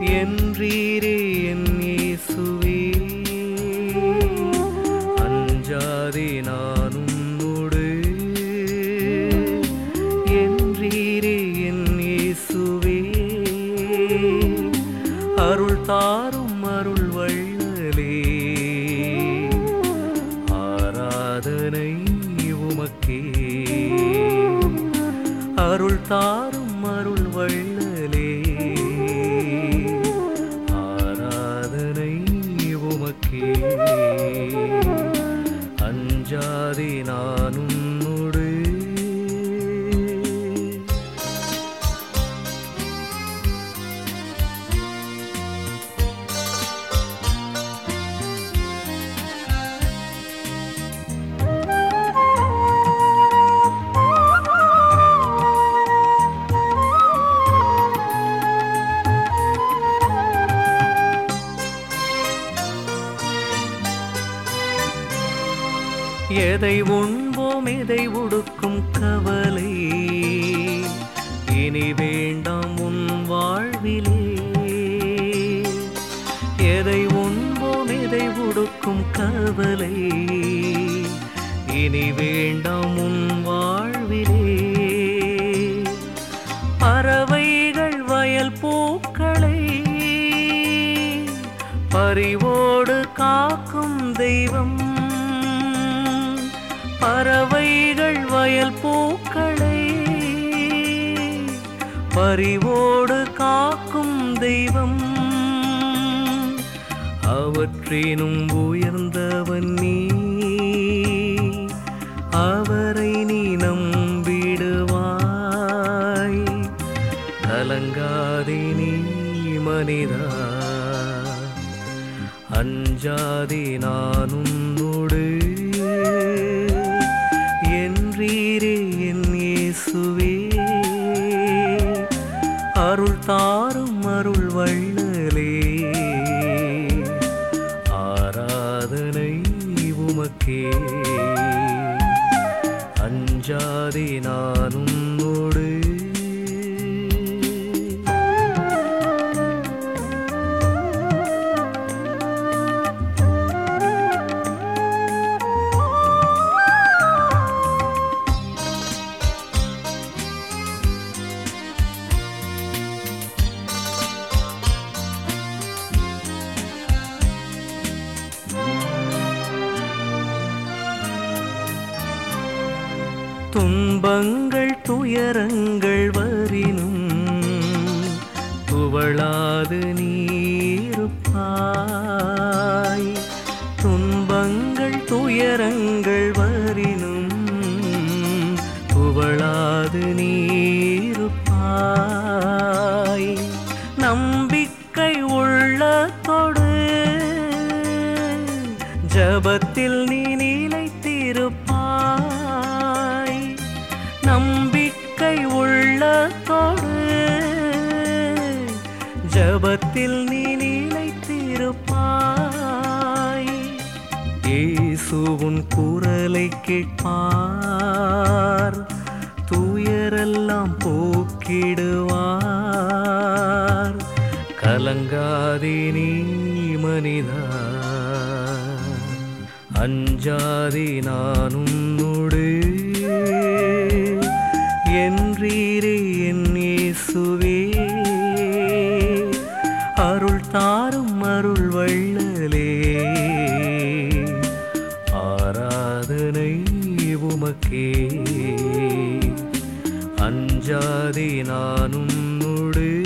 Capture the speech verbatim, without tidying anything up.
என்றீரே என் இயேசுவே, அஞ்சாதே நான் உன்னோடு என்றீரே என் இயேசுவே, அருள் தாரும் அருள் வள்ளலே, ஆராதனை உமக்கே. அருள் தாரும் அருள் வள்ளலே, ஆராதனை உமக்கே. அஞ்சாதே நான் உன்னோடு. எதை உண்போம் எதை உடுக்கும் கவலை இனி வேண்டாம் உன் வாழ்விலே. எதை உண்போம் எதை உடுக்கும் கவலை இனி வேண்டாம் உன் வாழ்விலே. பறவைகள் வயல் பூக்களை பறிவோடு காக்கும் தெய்வம், பறவைகள் வயல் பூக்களை பறிவோடு காக்கும் தெய்வம், அவற்றினும் உயர்ந்தவன் நீ, அவரை நீ நம்பிடுவாய். கலங்காதே நீ மனிதா, அஞ்சாதே நான் உன்னோடு என்றீரே என் இயேசுவே, அருள் தாரும் அருள் வள்ளலே, ஆராதனை உமக்கே. அஞ்சாதே நான் உன்னோடு. துன்பங்கள் துயரங்கள் வரினும் துவளாது நீருப்பாய். துன்பங்கள் துயரங்கள் வரினும் துவளாது நீருப்பாய். நம்பிக்கை உள்ளத்தோடு ஜபத்தில் நீ நிலைத்திருப்பாய். நம்பிக்கை உள்ளத்தோடு ஜபத்தில் நீ நிலைத்திருப்பாய். இயேசுவின் குரலை கேட்பார், துயரெல்லாம் போக்கிடுவார். கலங்காதே நீ மனிதா, அஞ்சாதே நான் உன்னோடு என்றீரே என் இயேசுவே, அருள் தாரும் அருள் வள்ளலே, ஆராதனை உமக்கே. அஞ்சாதே நான் உன்னோடு.